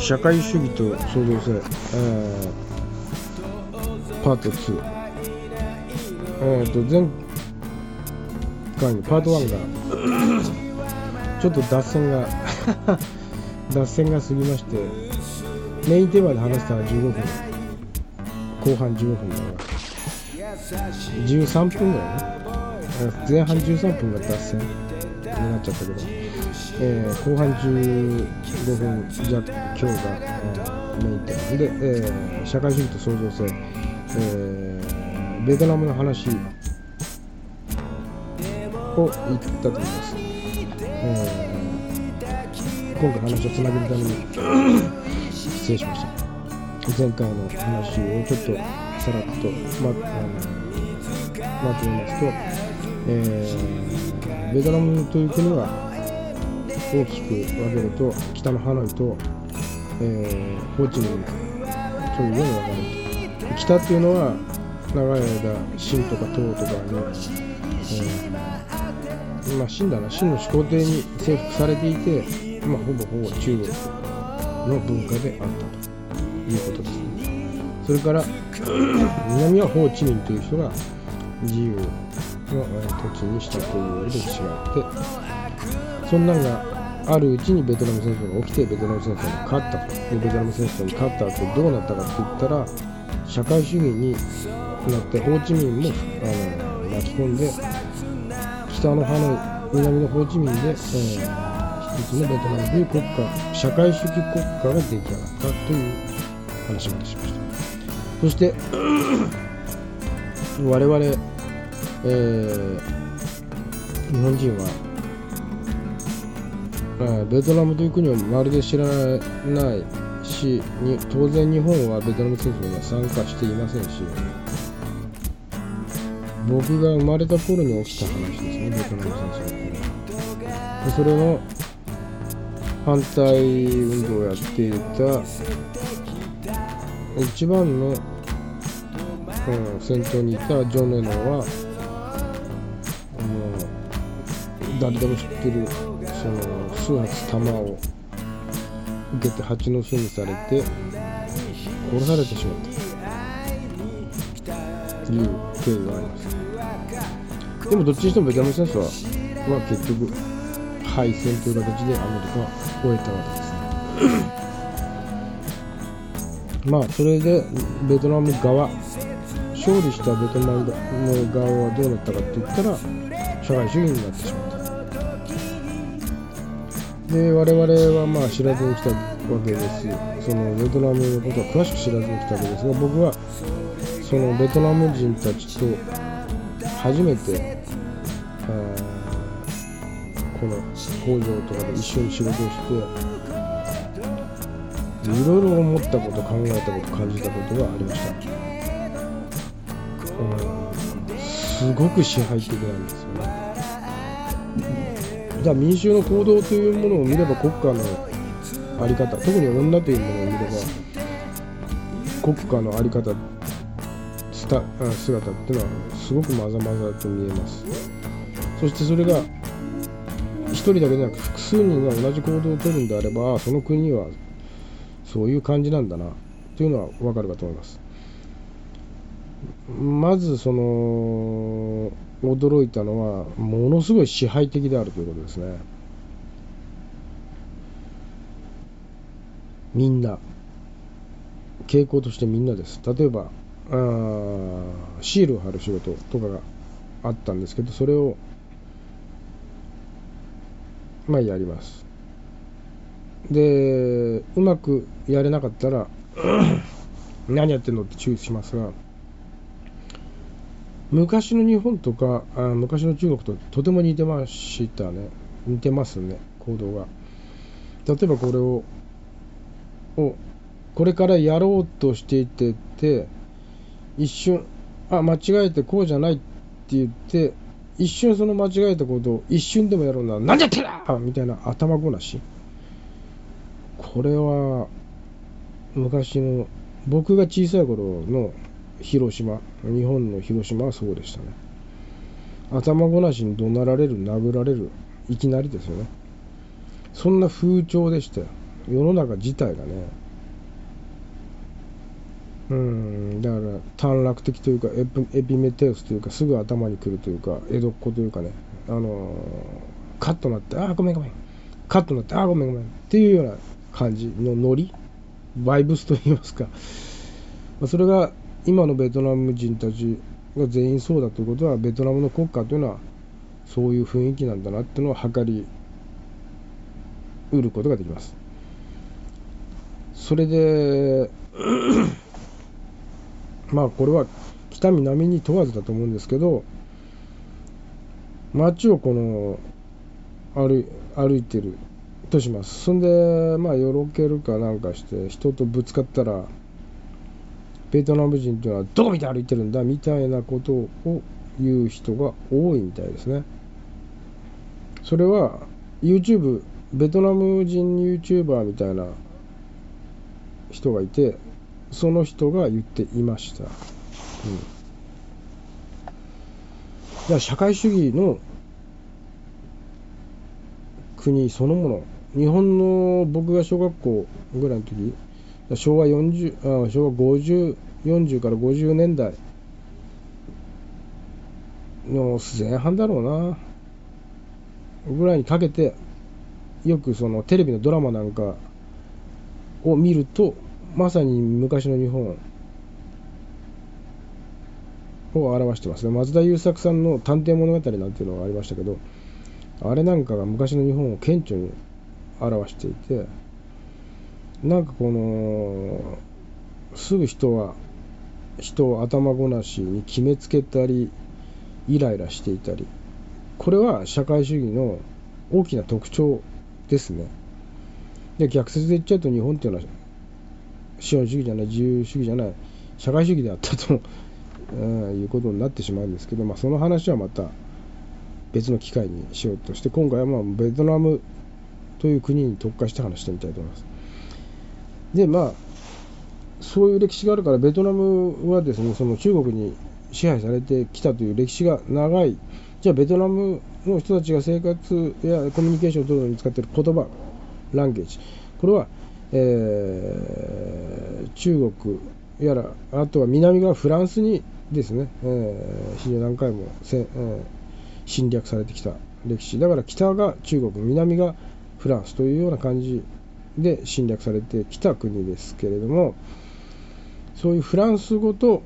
社会主義と創造性、パート2、前回のパート1がちょっと脱線が過ぎまして、メインテーマで話したのは15分、後半15分だから13分ぐらいね、前半13分が脱線になっちゃったけど、後半15分弱今日が、メインテーマで、社会主義と創造性、ベトナムの話を言ったと思います。今回話をつなげるために失礼しました。前回の話をちょっとさらっとまとめますと、ベトナムという国は大きく分けると北のハノイと、ホーチミンというように分かれると。北っていうのは長い間清とか唐とかに、清の始皇帝に征服されていて、ほぼ中国の文化であったということですね。それから南はホーチミンという人が自由の土地にしたという歴史があって、そんなんがあるうちにベトナム戦争が起きて、ベトナム戦争に勝ったと。でベトナム戦争に勝った後どうなったかって言ったら、社会主義になってホーチミンも巻き込んで、北のハノイ、南のホーチミンで、一つのベトナムという国家、社会主義国家が出来上がったという話までしました。そして我々、日本人はベトナムという国をまるで知らないし、当然日本はベトナム戦争には参加していませんし、僕が生まれた頃に起きた話ですね、ベトナム戦争っていうのは。それの反対運動をやっていた一番の、先頭にいたジョン・レノンは、誰でも知ってるその数発弾を受けて蜂の巣にされて殺されてしまったという経緯があります。でもどっちにしてもベトナム戦争は結局敗戦という形でアメリカは終えたわけです。それでベトナム側、勝利したベトナム側はどうなったかって言ったら、社会主義になってしまった。で我々は知らずに来たわけです。そのベトナムのことは詳しく知らずに来たわけですが、僕はそのベトナム人たちと初めてこの工場とかで一緒に仕事をして、いろいろ思ったこと、考えたこと、感じたことがありました。すごく支配的なんですよね。だから民衆の行動というものを見れば、国家の在り方、特に女というものを見れば国家の在り方、姿っていうのはすごくまざまざと見えます。そしてそれが一人だけでなく複数人が同じ行動をとるんであれば、その国はそういう感じなんだなというのは分かるかと思います。まずその驚いたのは、ものすごい支配的であるということですね。みんな傾向としてみんなです。例えばシールを貼る仕事とかがあったんですけど、それをやります。でうまくやれなかったら何やってんのって注意しますが、昔の日本とか昔の中国ととても似てましたね。似てますね、行動が。例えばこれからやろうとしていて一瞬間違えてこうじゃないって言って、一瞬その間違えたことを一瞬でもやろうなら、何やってんだみたいな頭ごなし。これは昔の僕が小さい頃の広島、日本の広島はそうでしたね。頭ごなしに怒鳴られる、殴られる、いきなりですよね。そんな風潮でしたよ、世の中自体がね。 だから短絡的というかエピメテウスというか、すぐ頭に来るというか、江戸っ子というかね、カッとなってごめんカッとなってごめんっていうような感じのノリ、バイブスといいますか、それが今のベトナム人たちが全員そうだということは、ベトナムの国家というのはそういう雰囲気なんだなっていうのを測り得ることができます。それでこれは北南に問わずだと思うんですけど、街を歩いてるとします。そんでよろけるかなんかして人とぶつかったら、ベトナム人というのはどこ見て歩いてるんだみたいなことを言う人が多いみたいですね。それは YouTube、ベトナム人 YouTuber みたいな人がいて、その人が言っていました。だから社会主義の国そのもの、日本の僕が小学校ぐらいの時、昭和50、40から50年代の前半だろうなぐらいにかけて、よくそのテレビのドラマなんかを見ると、まさに昔の日本を表してますね。松田優作さんの探偵物語なんていうのがありましたけど、あれなんかが昔の日本を顕著に表していて、すぐ人を頭ごなしに決めつけたりイライラしていたり、これは社会主義の大きな特徴ですね。で、逆説で言っちゃうと、日本っていうのは資本主義じゃない、自由主義じゃない、社会主義であったということになってしまうんですけど、その話はまた別の機会にしようとして、今回はベトナムという国に特化して話してみたいと思います。で、そういう歴史があるから、ベトナムはですね、その中国に支配されてきたという歴史が長い。じゃあベトナムの人たちが生活やコミュニケーションを取るのに使っている言葉、ランゲージ、これは、中国やら、あとは南側フランスにですね、非常に何回も侵略されてきた歴史だから、北が中国、南がフランスというような感じで侵略されてきた国ですけれども、そういうフランス語と、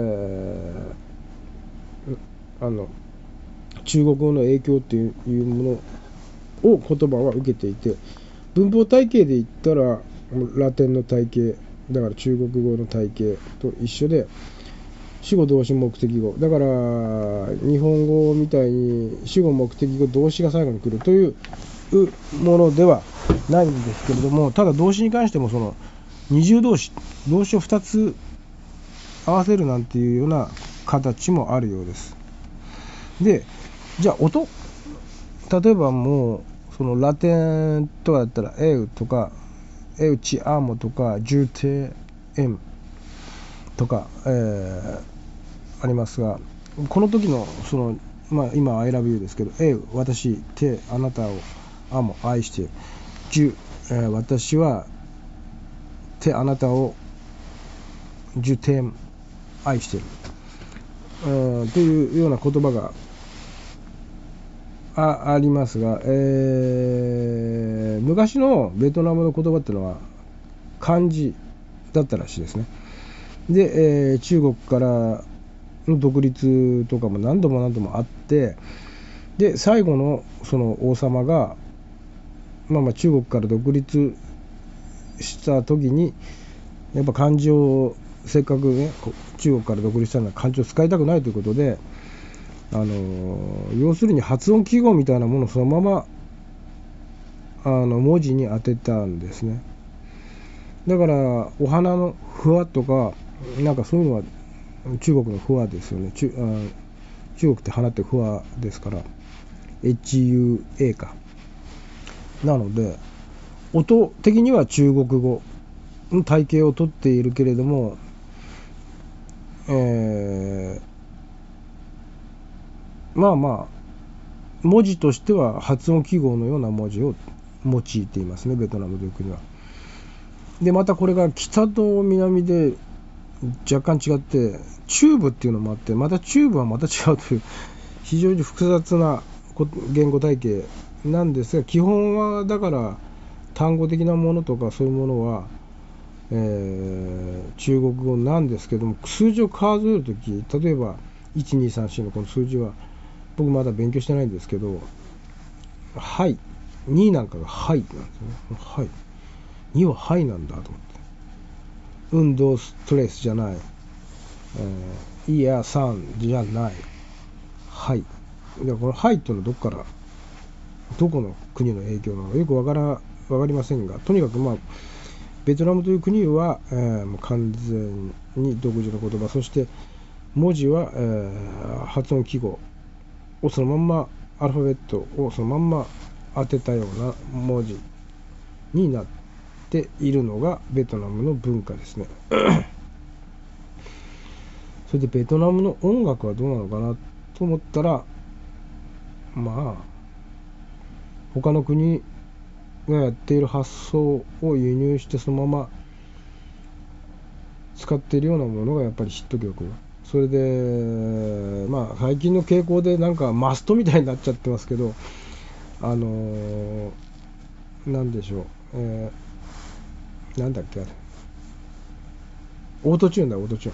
中国語の影響というものを言葉は受けていて、文法体系で言ったらラテンの体系だから中国語の体系と一緒で、主語動詞目的語だから、日本語みたいに主語目的語動詞が最後に来るというものではないんですけれども、ただ動詞に関してもその二重動詞を2つ合わせるなんていうような形もあるようです。で、じゃあ音、例えばもうそのラテンとかだったらエウとかエウチアモとかジュテエムとか、ありますが、この時のその今 I love you ですけど、エウ私、テあなたを、アモ愛している、ジュ、私はテあなたを、ジュテエム愛している、というような言葉がありますが、昔のベトナムの言葉っていうのは漢字だったらしいですね。で、中国からの独立とかも何度もあって、で最後のその王様が中国から独立した時に、やっぱ漢字をせっかくね、中国から独立したのは漢字を使いたくないということで、要するに発音記号みたいなものをそのまま文字に当てたんですね。だからお花のふわとかなんかそういうのは中国のふわですよね。中国って花ってふわですから HUA か。なので音的には中国語の体系をとっているけれども、文字としては発音記号のような文字を用いていますね、ベトナムという国は。でまたこれが北と南で若干違って、チューブっていうのもあって、またチューブはまた違うという非常に複雑な言語体系なんですが、基本はだから単語的なものとかそういうものは、中国語なんですけども、数字を数えるとき、例えば1234のこの数字は僕まだ勉強してないんですけど、はい2なんかがはいなんですよね。はい2ははいなんだと思って、運動ストレスじゃない、いや3じゃない、はい。でこのはいっていうのはどこの国の影響なのかよくわかりませんが、とにかくベトナムという国は、もう完全に独自の言葉、そして文字は、発音記号をそのまんま、アルファベットをそのまんま当てたような文字になっているのがベトナムの文化ですね。それでベトナムの音楽はどうなのかなと思ったら、他の国がやっている発想を輸入してそのまま使っているようなものがやっぱりヒット曲。それで最近の傾向でなんかマストみたいになっちゃってますけど、なんでしょう、なんだっけあれ、オートチューン、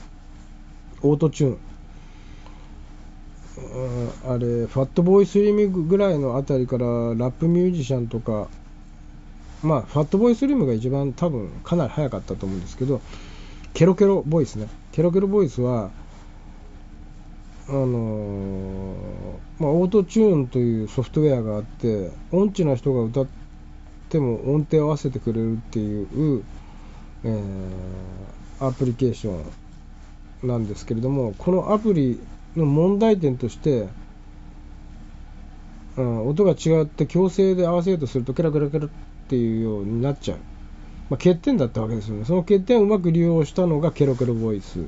あれファットボーイスリムぐらいのあたりからラップミュージシャンとか、ファットボーイスリムが一番多分かなり早かったと思うんですけど、ケロケロボイスはオートチューンというソフトウェアがあって、音痴な人が歌っても音程を合わせてくれるっていう、アプリケーションなんですけれども、このアプリの問題点として、音が違って強制で合わせようとするとケラケラケラっていうようになっちゃう、欠点だったわけですよね。その欠点をうまく利用したのがケロケロボイス。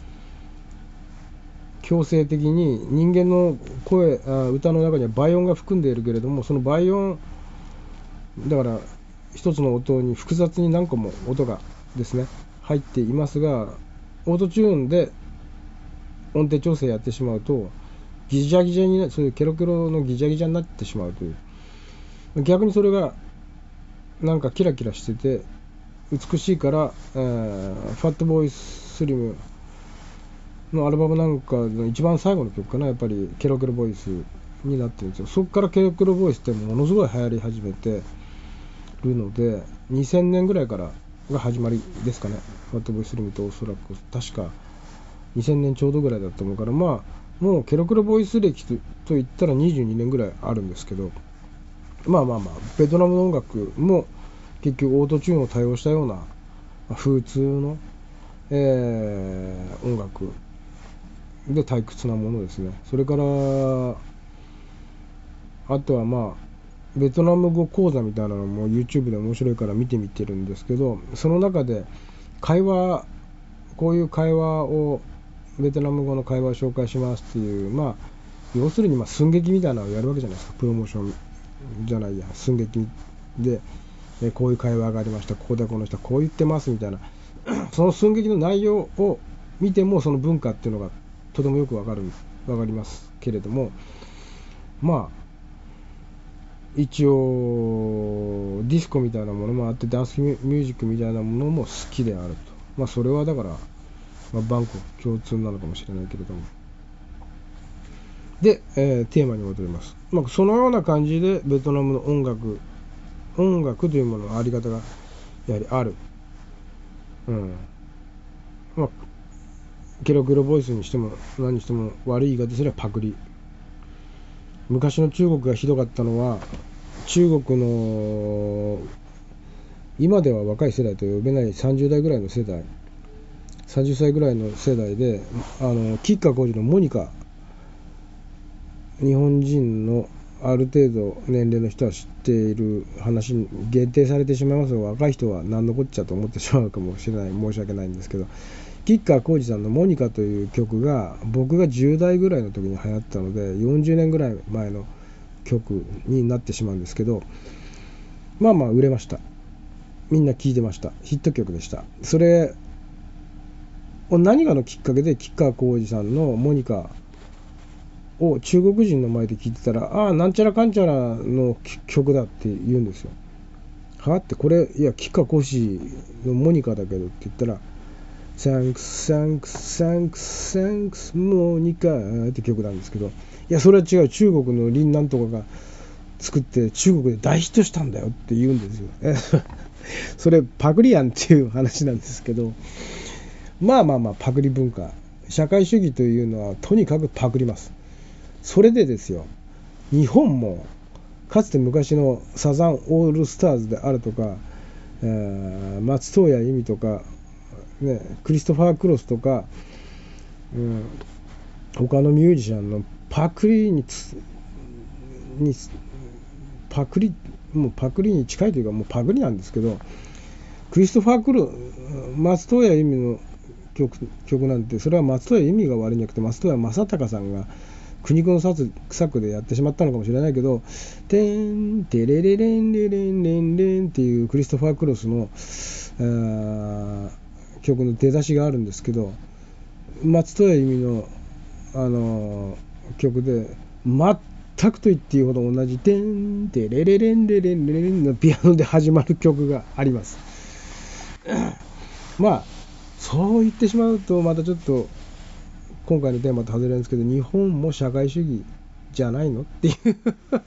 強制的に人間の歌の中には倍音が含んでいるけれども、その倍音だから一つの音に複雑に何個も音がですね入っていますが、オートチューンで音程調整やってしまうとギジャギジャにそういうケロケロのギジャギジャになってしまうという、逆にそれがなんかキラキラしてて美しいから、ファットボーイスリムのアルバムなんかの一番最後の曲かな、やっぱりケロケロボイスになってるんですよ。そこからケロケロボイスってものすごい流行り始めてるので、2000年ぐらいからが始まりですかね。ファットボーイスリムとおそらく確か2000年ちょうどぐらいだと思うから、もうケロケロボイス歴といったら22年ぐらいあるんですけど、ベトナムの音楽も結局オートチューンを多用したような普通の、音楽で退屈なものですね。それからあとはベトナム語講座みたいなのも YouTube で面白いから見てみてるんですけど、その中でこういう会話をベトナム語の会話を紹介しますっていう、要するに寸劇みたいなのをやるわけじゃないですか。プロモーションじゃないや、寸劇で、こういう会話がありました、ここでこの人はこう言ってますみたいなその寸劇の内容を見てもその文化っていうのがとてもよくわかりますけれども、一応ディスコみたいなものもあって、ダンスミュージックみたいなものも好きであると。それはだから、万国共通なのかもしれないけれども。で、テーマに戻ります。そのような感じでベトナムの音楽というもののあり方がやはりある。ケロケロボイスにしても何にしても悪い言い方すればパクリ。昔の中国がひどかったのは、中国の今では若い世代と呼べない30代ぐらいの世代、30歳ぐらいの世代で、吉川晃司のモニカ、日本人のある程度年齢の人は知っている話に限定されてしまいますが、若い人は何のこっちゃと思ってしまうかもしれない、申し訳ないんですけど、吉川晃司さんのモニカという曲が僕が10代ぐらいの時に流行ったので、40年ぐらい前の曲になってしまうんですけど、売れました。みんな聴いてました。ヒット曲でした。それ何かのきっかけで吉川晃司さんのモニカを中国人の前で聞いてたら、ああなんちゃらかんちゃらの曲だって言うんですよ。はってこれいや吉川晃司のモニカだけどって言ったら、Thanks Thanks Thanks Thanks モニカって曲なんですけど、いやそれは違う、中国の林なんとかが作って中国で大ヒットしたんだよって言うんですよ。それパクリやんっていう話なんですけど、まあパクリ文化、社会主義というのはとにかくパクります。それでですよ、日本もかつて昔のサザンオールスターズであるとか、松任谷由実とか、ね、クリストファー・クロスとか、他のミュージシャンのパクリにもうパクリに近いというかもうパクリなんですけど、クリストファー・クロス、松任谷由実の曲なんて、それは松任谷由実が悪いんじゃなくて松任谷正隆さんが苦肉の策でやってしまったのかもしれないけど、テンテレレレンレレンレンレンっていうクリストファー・クロスの曲の出だしがあるんですけど、松任谷由実の、曲で全くと言っていいほど同じテンテレレレンレレンレレンのピアノで始まる曲があります。まあそう言ってしまうとまたちょっと今回のテーマと外れるんですけど、日本も社会主義じゃないのっていう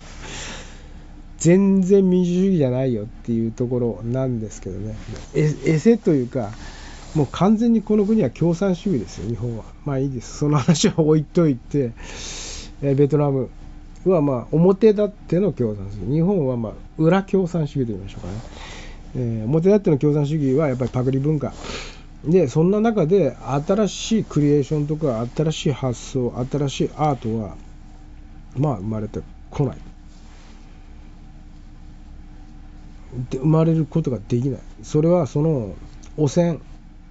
全然民主主義じゃないよっていうところなんですけどね。エセというか、もう完全にこの国は共産主義ですよ、日本は。まあいいです、その話は置いといて、ベトナムはまあ表立っての共産主義、日本はまあ裏共産主義と言いましょうかね。表立っての共産主義はやっぱりパクリ文化で、そんな中で新しいクリエーションとか新しい発想、新しいアートはまあ生まれてこないで、生まれることができない。それはその汚染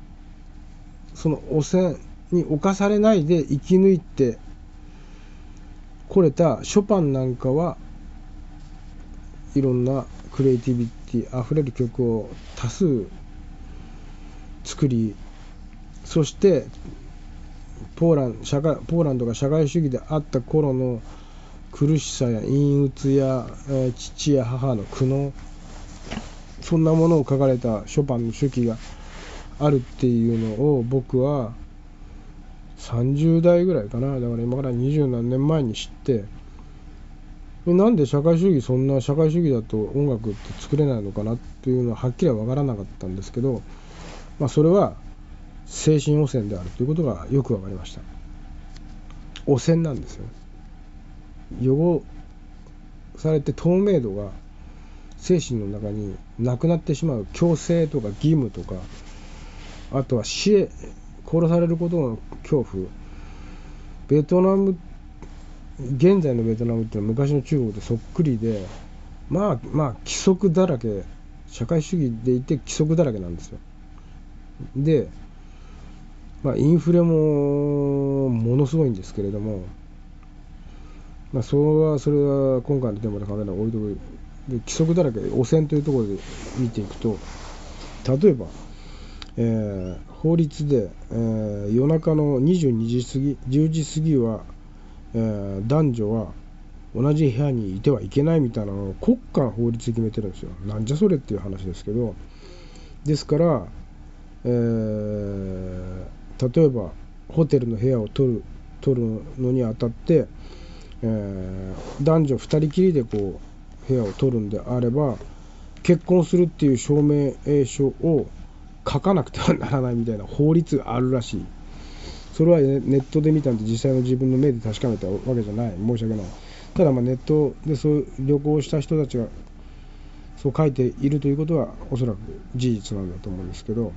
に侵されないで生き抜いてこれたショパンなんかはいろんなクリエイティビティあふれる曲を多数作り、そしてポーランドが社会主義であった頃の苦しさや陰鬱や、父や母の苦悩、そんなものを書かれたショパンの手記があるっていうのを僕は30代ぐらいかな、だから今から20何年前に知って、なんで社会主義、そんな社会主義だと音楽って作れないのかなっていうのははっきりは分からなかったんですけど、それは精神汚染であるということがよく分かりました。汚染なんですよ。汚されて透明度が精神の中になくなってしまう、強制とか義務とか、あとは死へ殺されることの恐怖。ベトナム、現在のベトナムってのは昔の中国でそっくりで、まあ規則だらけ、社会主義でいて規則だらけなんですよ。で、インフレもものすごいんですけれども、それは今回のテーマで考えるのは置いとくで、規則だらけ、汚染というところで見ていくと、例えば、法律で、夜中の22時過ぎ、10時過ぎは、男女は同じ部屋にいてはいけないみたいなのを国家の法律で決めてるんですよ。なんじゃそれっていう話ですけど、ですから、例えばホテルの部屋を取るのにあたって、男女2人きりでこう部屋を取るんであれば、結婚するっていう証明書を書かなくてはならないみたいな法律があるらしい。それはネットで見たんで実際の自分の目で確かめたわけじゃない、申し訳ない。ただネットでそういう旅行した人たちがそう書いているということはおそらく事実なんだと思うんですけど、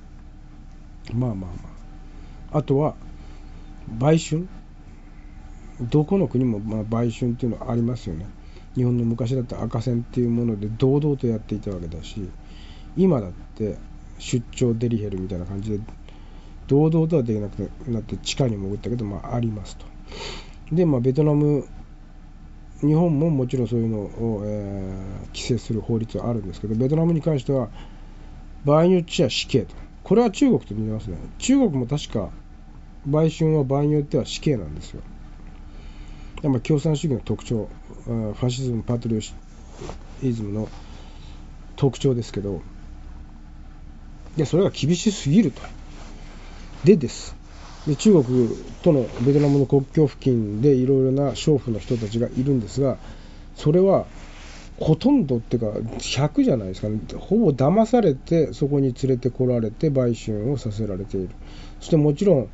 あとは売春、どこの国も売春っていうのはありますよね。日本の昔だった赤線っていうもので堂々とやっていたわけだし、今だって出張デリヘルみたいな感じで堂々とはできなくなって地下に潜ったけど、ありますと。で、ベトナム、日本ももちろんそういうのを、規制する法律はあるんですけど、ベトナムに関しては場合によっちゃ死刑とこれは中国と似てますね。中国も確か売春は場合によっては死刑なんですよ。共産主義の特徴、ファシズム、パトリオイズムの特徴ですけど、それが厳しすぎると。で中国とのベトナムの国境付近でいろいろな娼婦の人たちがいるんですが、それはほとんどっていうか100じゃないですかね。ほぼ騙されてそこに連れてこられて売春をさせられている。そしてもちろん、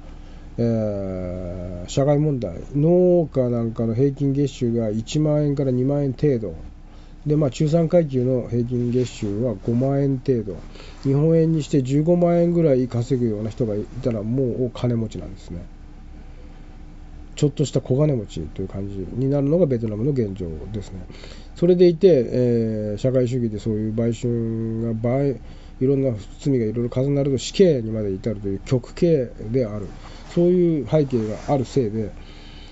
社会問題、農家なんかの平均月収が1万円から2万円程度で、中産階級の平均月収は5万円程度、日本円にして15万円ぐらい稼ぐような人がいたらもう金持ちなんですね。ちょっとした小金持ちという感じになるのがベトナムの現状ですね。それでいて、社会主義でそういう売春がいろんな罪がいろいろ重なると死刑にまで至るという極刑である、そういう背景があるせいで、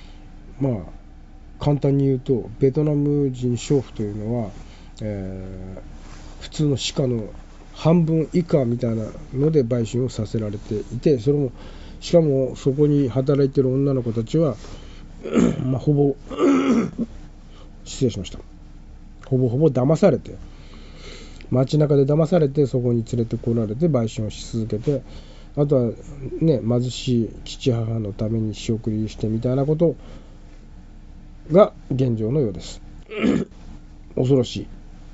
簡単に言うとベトナム人娼婦というのは、普通の市価の半分以下みたいなので売春をさせられていて、しかもそこに働いている女の子たちはほぼ失礼しましたほぼ騙されて、街中で騙されてそこに連れてこられて売春をし続けて、あとはね、貧しい父母のために仕送りしてみたいなことが現状のようです恐ろし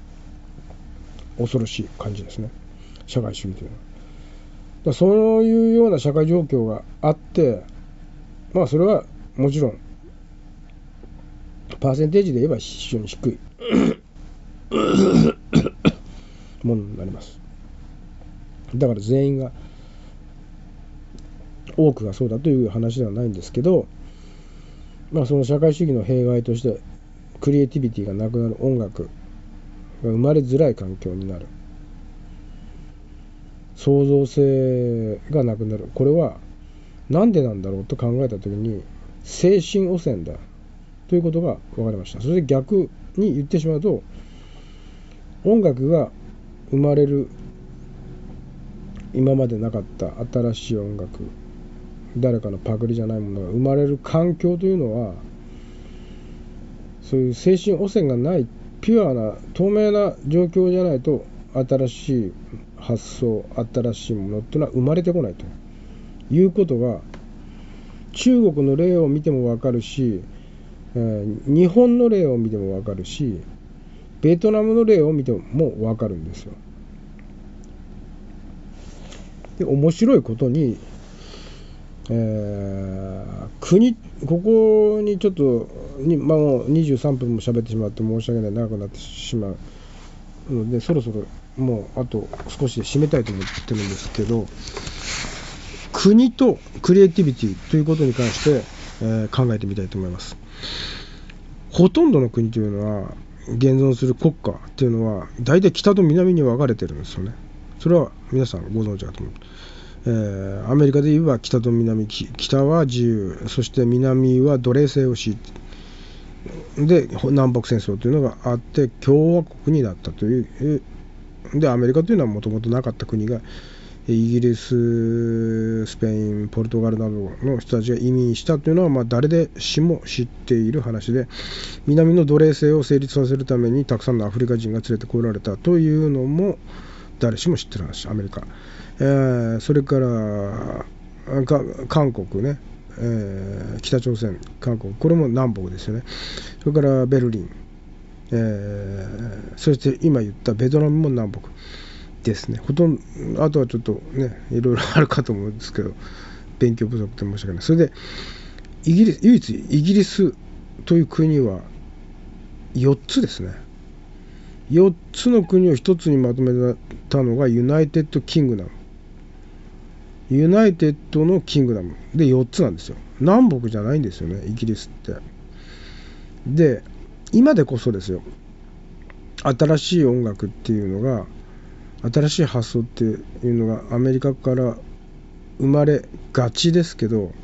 い感じですね、社会主義というのは。そういうような社会状況があって、それはもちろんパーセンテージで言えば非常に低いものになります。だから全員が、多くがそうだという話ではないんですけど、その社会主義の弊害としてクリエイティビティがなくなる、音楽が生まれづらい環境になる、創造性がなくなる。これはなんでなんだろうと考えたときに、精神汚染だということが分かりました。それで逆に言ってしまうと、音楽が生まれる今までなかった新しい音楽、誰かのパクリじゃないものが生まれる環境というのは、そういう精神汚染がないピュアな透明な状況じゃないと、新しい発想、新しいものっていうのは生まれてこないということが、中国の例を見ても分かるし、日本の例を見ても分かるし、ベトナムの例を見ても分かるんですよ。で、面白いことに、ここにちょっともう23分も喋ってしまって申し訳ない、長くなってしまうので、そろそろもうあと少しで締めたいと思ってるんですけど、国とクリエイティビティということに関して、考えてみたいと思います。ほとんどの国というのは、現存する国家というのは大体北と南に分かれてるんですよね。それは皆さんご存知だと思う。アメリカで言えば北と南、北は自由、そして南は奴隷制を敷いて、で南北戦争というのがあって共和国になったという。でアメリカというのはもともとなかった国が、イギリス、スペイン、ポルトガルなどの人たちが移民したというのは、誰でしも知っている話で、南の奴隷制を成立させるためにたくさんのアフリカ人が連れてこられたというのも誰しも知ってる話、アメリカ。それから韓国ね、北朝鮮、韓国、これも南北ですよね。それからベルリン、そして今言ったベトナムも南北ですね。あとはちょっとね、いろいろあるかと思うんですけど、勉強不足で申し訳ない。それで唯一イギリスという国は4つですね。4つの国を1つにまとめたのがユナイテッドキングダム。ユナイテッドのキングダムで4つなんですよ。南北じゃないんですよね、イギリスって。で、今でこそですよ、新しい音楽っていうのが、新しい発想っていうのがアメリカから生まれがちですけど、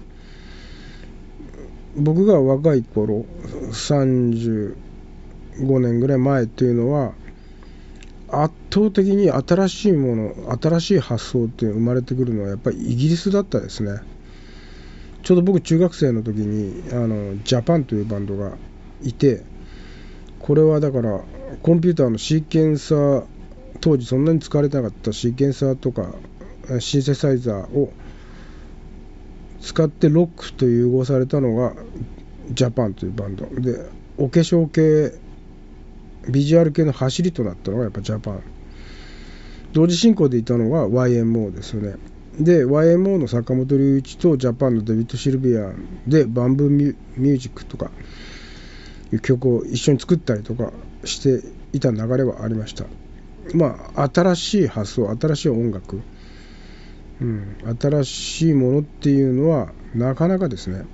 僕が若い頃、35年ぐらい前っていうのは、 圧倒的に新しいもの、新しい発想って生まれてくるのはやっぱりイギリスだったですね。ちょうど僕中学生の時にジャパンというバンドがいて、これはだからコンピューターのシーケンサー、当時そんなに使われてなかったシーケンサーとかシンセサイザーを使ってロックと融合されたのがジャパンというバンドで、お化粧系ビジュアル系の走りとなったのがやっぱジャパン。同時進行でいたのが YMO ですよね。で YMO の坂本龍一とジャパンのデビッド・シルビアンでバンブーミュージックとかいう曲を一緒に作ったりとかしていた流れはありました。新しい発想、新しい音楽、新しいものっていうのはなかなかですね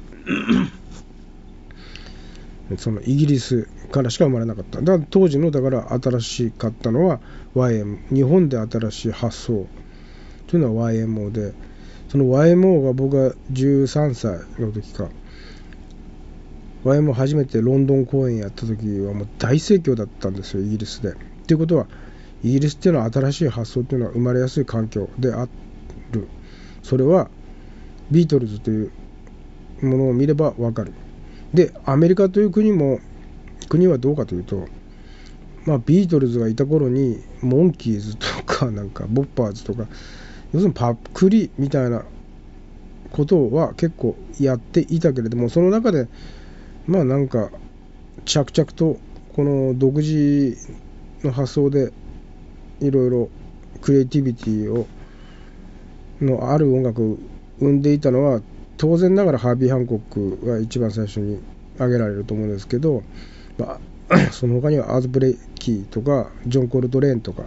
そのイギリスからしか生まれなかった。だから当時のだから新しかったのは YM、 日本で新しい発想というのは YMO で、その YMO が僕が13歳の時か、YMO 初めてロンドン公演やった時はもう大盛況だったんですよ、イギリスで。ということはイギリスっていうのは新しい発想っていうのは生まれやすい環境である。それはビートルズというものを見れば分かる。でアメリカという国はどうかというと、ビートルズがいた頃にモンキーズとかなんかボッパーズとか、要するにパクリみたいなことは結構やっていたけれども、その中でなんか着々とこの独自の発想でいろいろクリエイティビティのある音楽を生んでいたのは、当然ながらハービー・ハンコックが一番最初に挙げられると思うんですけど、その他にはアーズ・ブレイキーとかジョン・コルトレーンとか、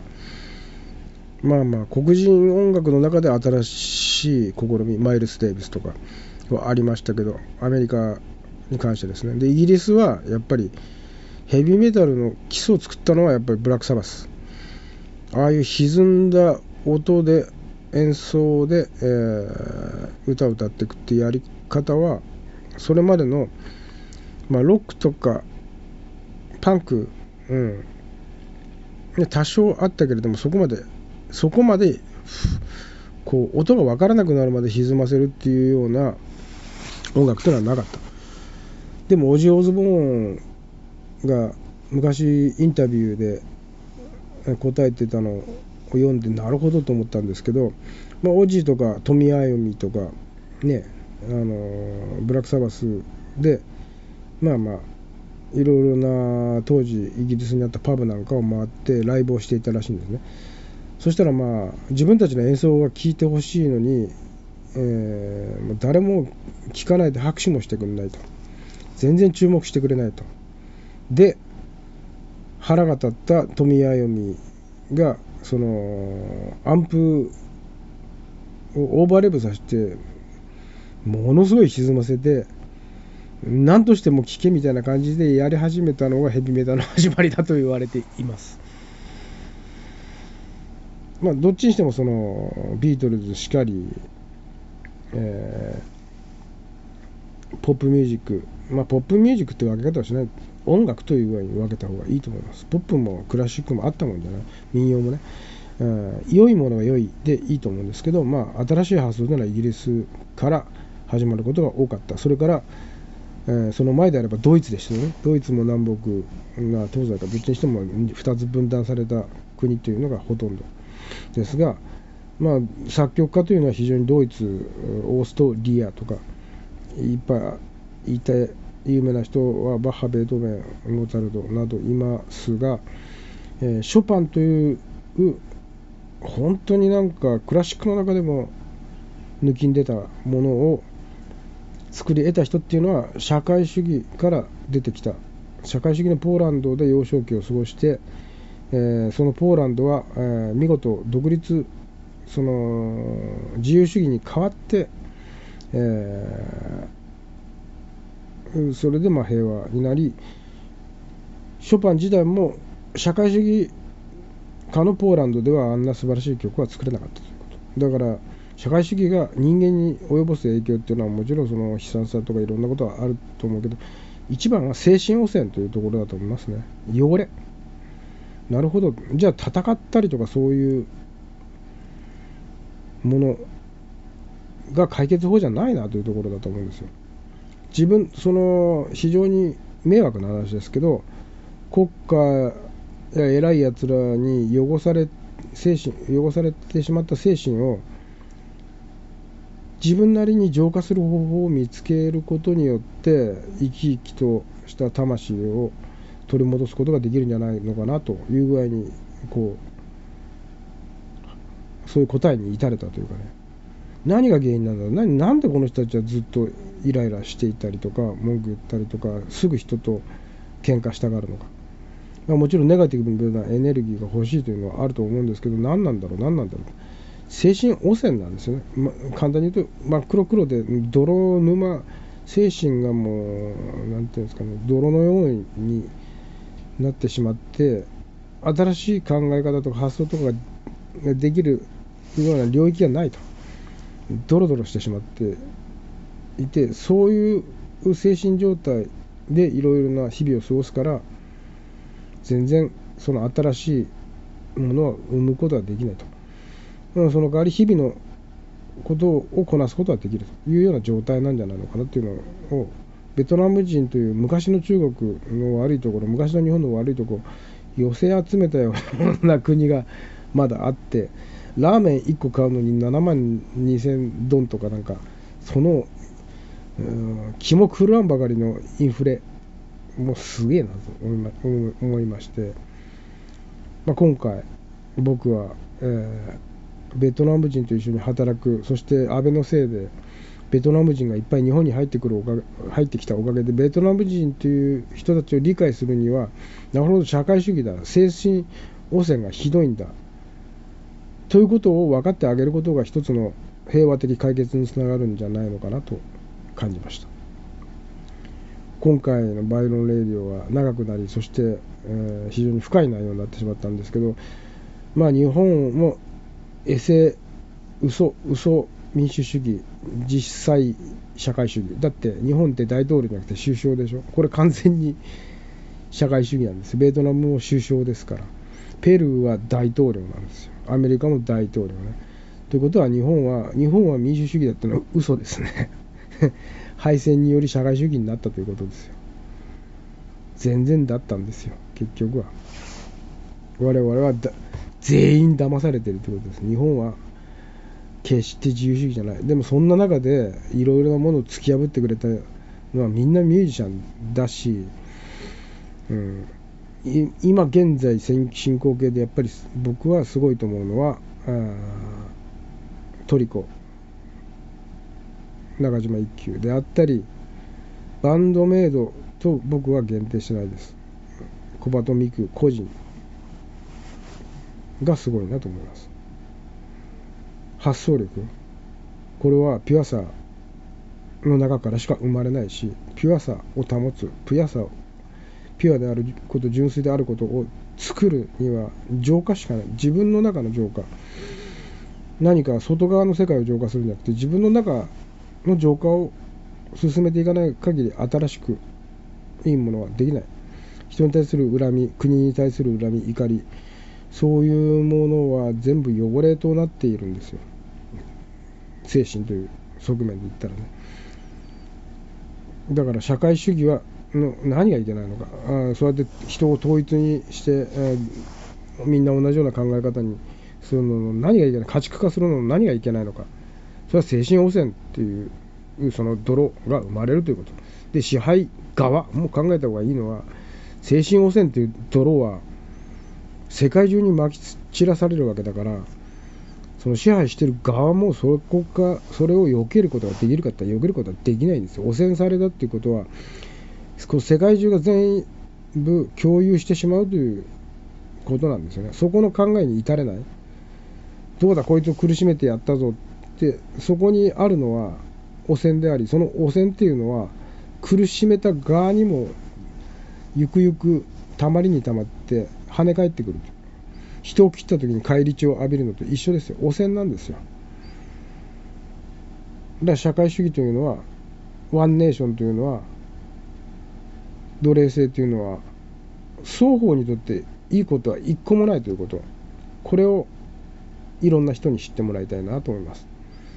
黒人音楽の中で新しい試み、マイルス・デイビスとかはありましたけど、アメリカに関してですね。でイギリスはやっぱりヘビーメタルの基礎を作ったのはやっぱりブラックサバス。ああいう歪んだ音で演奏で、歌を歌っていくっていうやり方は、それまでの、ロックとかパンク、多少あったけれども、そこまでこう音が分からなくなるまで歪ませるっていうような音楽というのはなかった。でもオジー・オズボーンが昔インタビューで答えてたのを読んでなるほどと思ったんですけど、オジーとかトミ・アヨミとかね、ブラックサバスでいろいろな当時イギリスにあったパブなんかを回ってライブをしていたらしいんですね。そしたら自分たちの演奏が聴いてほしいのに、誰も聴かないで拍手もしてくれないと、全然注目してくれないと。で腹が立ったトミー・アヨミがそのアンプをオーバーレブさせてものすごい歪ませて、何としても聴けみたいな感じでやり始めたのがヘビメタの始まりだと言われています。どっちにしてもそのビートルズしかり、ポップミュージック、ポップミュージックって分け方はしない、音楽という具合に分けた方がいいと思います。ポップもクラシックもあったもんじゃない、民謡もね、良いものは良いでいいと思うんですけど、新しい発想というのはイギリスから始まることが多かった。それから、その前であればドイツでしたね。ドイツも南北が東西かどっちにしても2つ分断された国というのがほとんどですが、作曲家というのは非常にドイツ、オーストリアとかいっぱいいて、有名な人はバッハ、ベートーベン、モーツァルトなどいますが、ショパンという本当になんかクラシックの中でも抜きん出たものを作り得た人っていうのは社会主義から出てきた、社会主義のポーランドで幼少期を過ごして、そのポーランドは、見事独立、その自由主義に変わって、それで平和になり、ショパン自体も社会主義下のポーランドではあんな素晴らしい曲は作れなかったということ。だから社会主義が人間に及ぼす影響っていうのはもちろんその悲惨さとかいろんなことはあると思うけど、一番は精神汚染というところだと思いますね。汚れなるほど、じゃあ戦ったりとかそういうものが解決法じゃないなというところだと思うんですよ。非常に迷惑な話ですけど、国家や偉いやつらに汚されてしまった精神を自分なりに浄化する方法を見つけることによって生き生きとした魂を取り戻すことができるんじゃないのかなという具合にそういう答えに至れたというかね。何が原因なんだろう。なんでこの人たちはずっとイライラしていたりとか文句言ったりとかすぐ人と喧嘩したがるのか。もちろんネガティブなエネルギーが欲しいというのはあると思うんですけど、何なんだろう精神汚染なんですよね。簡単に言うと真っ黒で泥沼、精神がもうなんていうんですかね、泥のようになってしまって、新しい考え方とか発想とかができるような領域がないと、ドロドロしてしまっていて、そういう精神状態でいろいろな日々を過ごすから、全然その新しいものを生むことはできないと。その代わり日々のことをこなすことはできるというような状態なんじゃないのかなっていうのを、ベトナム人という昔の中国の悪いところ、昔の日本の悪いところ寄せ集めたような国がまだあって、ラーメン1個買うのに7万2000ドンとか、なんかその肝狂わんばかりのインフレもうすげえなと思いまして、今回僕は、ベトナム人と一緒に働く、そして安倍のせいでベトナム人がいっぱい日本に入ってきたおかげで、ベトナム人という人たちを理解するには、なるほど社会主義だ、精神汚染がひどいんだということを分かってあげることが一つの平和的解決につながるんじゃないのかなと感じました。今回のバイロンレディオは長くなり、そして、非常に深い内容になってしまったんですけど、日本も嘘民主主義、実際社会主義だって、日本って大統領じゃなくて首相でしょ。これ完全に社会主義なんです。ベトナムも首相ですから、ペルーは大統領なんですよ。アメリカも大統領ね。ということは日本は民主主義だったのは嘘ですね。敗戦により社会主義になったということですよ。全然だったんですよ、結局は。我々は全員騙されているということです。日本は決して自由主義じゃない。でもそんな中でいろいろなものを突き破ってくれたのはみんなミュージシャンだし、今現在進行形でやっぱり僕はすごいと思うのは、トリコ中島一休であったり、バンドメイドと僕は限定しないです。小鳩美久個人がすごいなと思います。発想力、これはピュアさの中からしか生まれないし、ピュアさを保つ、ピュアであること、純粋であることを作るには浄化しかない。自分の中の浄化、何か外側の世界を浄化するんじゃなくて、自分の中の浄化を進めていかない限り新しくいいものはできない。人に対する恨み、国に対する恨み、怒り、そういうものは全部汚れとなっているんですよ。精神という側面で言ったらね。だから社会主義は何がいけないのか、そうやって人を統一にして、みんな同じような考え方にするのの何がいけない、家畜化するのの何がいけないのか、それは精神汚染っていうその泥が生まれるということで、支配側も考えた方がいいのは、精神汚染っていう泥は世界中にまき散らされるわけだから、その支配している側もそれを避けることができるかって避けることはできないんですよ。汚染されたっていうことは、世界中が全部共有してしまうということなんですよね。そこの考えに至れない。どうだこいつを苦しめてやったぞって、そこにあるのは汚染であり、その汚染っていうのは苦しめた側にもゆくゆくたまりにたまって跳ね返ってくる。人を切った時に返り血を浴びるのと一緒ですよ。汚染なんですよ。だから社会主義というのは、ワンネーションというのは、奴隷制というのは双方にとっていいことは一個もないということ、これをいろんな人に知ってもらいたいなと思います。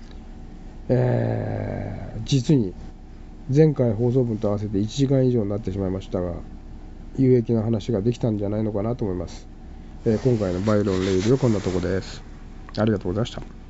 実に前回放送分と合わせて1時間以上になってしまいましたが、有益な話ができたんじゃないのかなと思います。今回のバイロンレイディはこんなとこです。ありがとうございました。